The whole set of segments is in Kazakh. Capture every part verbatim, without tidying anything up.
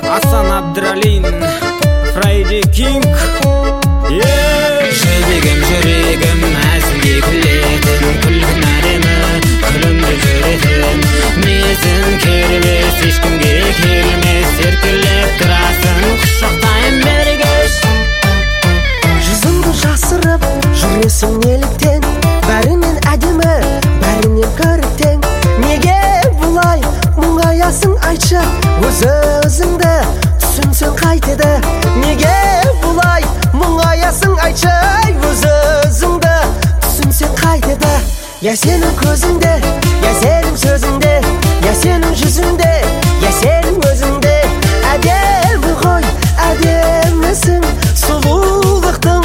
Асан Абдралин, Фрайди Кинг. Жүрегім жүрегім әзілге күлетін, күлгін әдемі күлімді жүретін. Мезін кербес ешкімге келмес, еркелеп тұрасың құшақтайын бергеш. Жүзіңді жасырып жүресің неліктен, бәрінен әдемі, бәрінен көріктен. Неге бұлай мұңаясың айтшы, өз-өзіңді түсінсең қайтеді. Неге бұлай мұңаясың айтшы, өз-өзіңді түсінсең қайтеді. Я сенің көзіңде, я сенің сөзіңде, я сенің жүзіңде, я сенің өзіңде. Әдемі ғой, әдемісің, сұлулықтың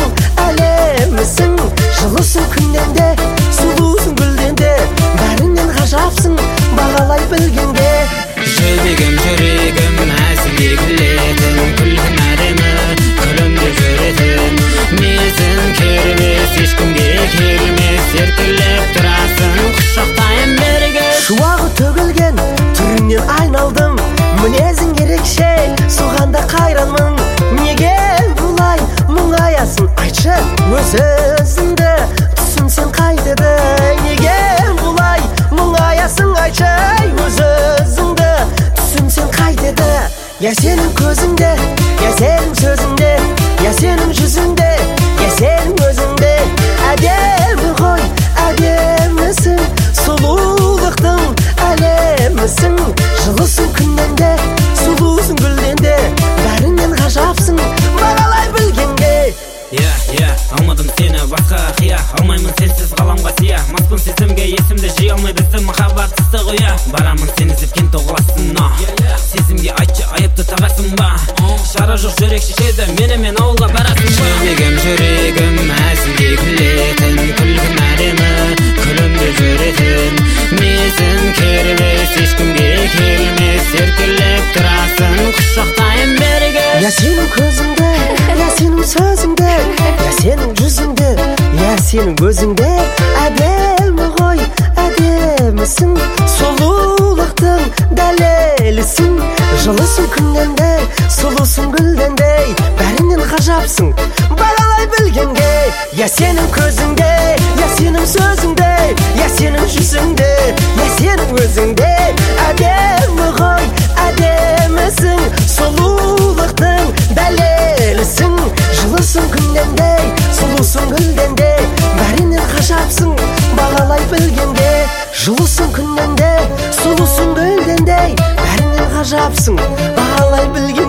әлемісің. Жылысың күннен де, сұлусың гүлден де, бәрінен ғажапсың бағалай білгенде. Жүрегім жүрегім әзілге күлетін, күлгін әдемі күлімді жүретін. Мезін кербес ешкімге келмес, еркелеп тұрасың құшақтайын берге. Шуағы төгілген түріңнен айналдым, мінезің ерекше, соған да қайранмын. Неге бұлай мұңаясың айтшы, өз-өзіңді түсінсең қайтеді. Неге бұлай мұңаясың айтшы, өз-өзіңді түсінсең қайтеді. Я сенің көзіңде, я сенің сөзіңде, я сенің жүзіңде, я сенің өзіңде. Әдемі ғой, әдемісің, сұлулықтың әлемісің. Жылысың күннен де, сұлусың гүлден де, бәрінен ғажапсың бағалай білгенге. Я, я, алмадым сені басқа қия, алмаймын сенсіз ғаламға сия. Маспын сезімге, есімді жи алмай бізді махаббатсызды қоя. Барамын сені іздеп кент тоғыласына, сезімге айтшы айыпты табасың ба? Шара жоқ жүрек шешеді, менімен ауылға барасың ба? Жүрегім жүрегім әзілге күлетін, күлгін әдемі күлімді жүретін. Мезін кербес ешкімге келмес, еркелеп тұрасың құшақтайын берге. Я сенің көзіңде, я сенің сөзіңде, я сенің жүзіңде, я сенің өзіңде. Әдемі ғой, әдемісің, сұлулықтың дәлелісің. Жылысың күннен де, сұлусың гүлден де, бәрінен ғажапсың бағалай білгенге. Я сенің көзіңде, я сенің сөзіңде, я сенің жүзіңде, я сенің өзіңде. Әдемі ғой, әдемісің, сұлулықтың дәлелісің. Жылысың күннен де, сұлусың гүлден де, бәрінен ғажапсың бағалай білгенге. Жылысың күннен де, сұлусың гүлден де, бәрінен ғажапсың бағалай білгенге.